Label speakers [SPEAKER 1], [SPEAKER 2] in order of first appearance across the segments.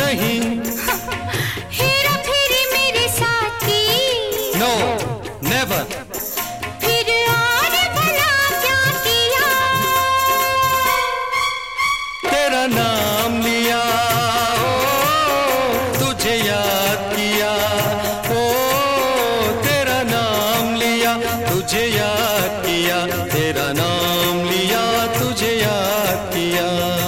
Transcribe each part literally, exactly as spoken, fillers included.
[SPEAKER 1] नहीं।
[SPEAKER 2] हेरा फेरी मेरे साथी।
[SPEAKER 1] No never.
[SPEAKER 2] फिर और भला क्या किया?
[SPEAKER 1] तेरा नाम लिया, ओ तुझे याद किया, ओ तेरा नाम लिया, तुझे याद किया, तेरा नाम लिया, तुझे याद किया।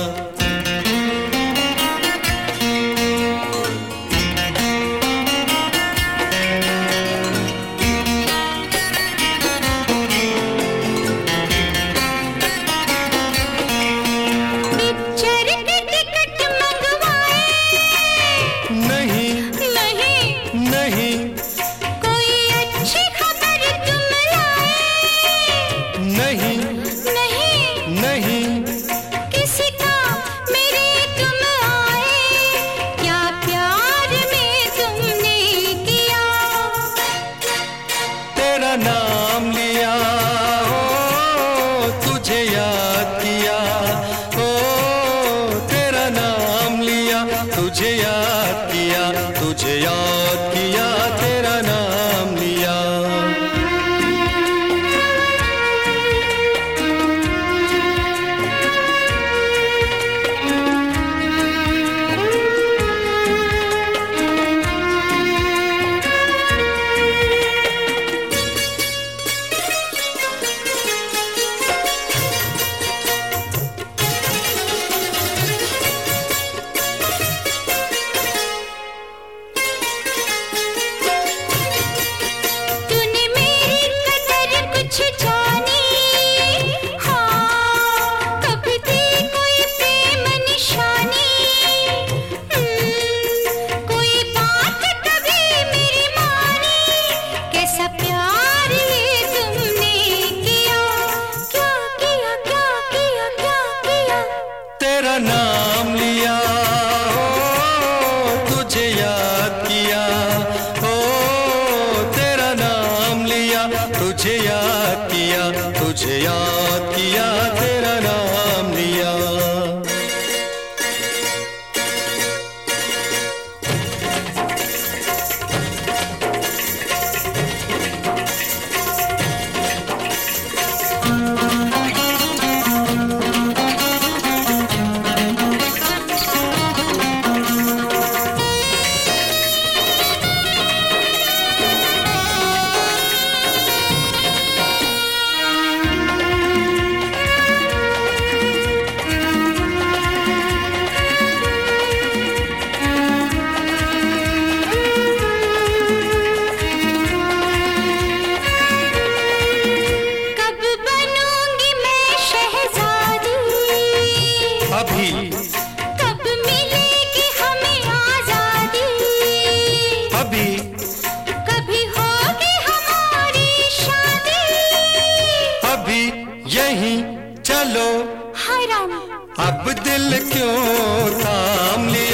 [SPEAKER 1] नहीं,
[SPEAKER 2] कोई अच्छी खबर तुम लाए?
[SPEAKER 1] नहीं,
[SPEAKER 2] नहीं,
[SPEAKER 1] नहीं,
[SPEAKER 2] किसी का मेरे तुम आए? क्या प्यार में तुमने किया?
[SPEAKER 1] तेरा नाम लिया, ओ तुझे याद किया, ओ तेरा नाम लिया, तुझे याद किया, तुझे याद किया, तेरा नाम लिया। तेरा नाम लिया, ओ तुझे याद किया, ओ तेरा नाम लिया, तुझे याद किया, तुझे याद किया, तेरा नाम लिया। अभी
[SPEAKER 2] कब मिलेगी हमें आजादी?
[SPEAKER 1] अभी
[SPEAKER 2] कभी होगी हमारी शादी?
[SPEAKER 1] अभी यहीं चलो।
[SPEAKER 2] हाय राम,
[SPEAKER 1] अब दिल क्यों थाम लिया?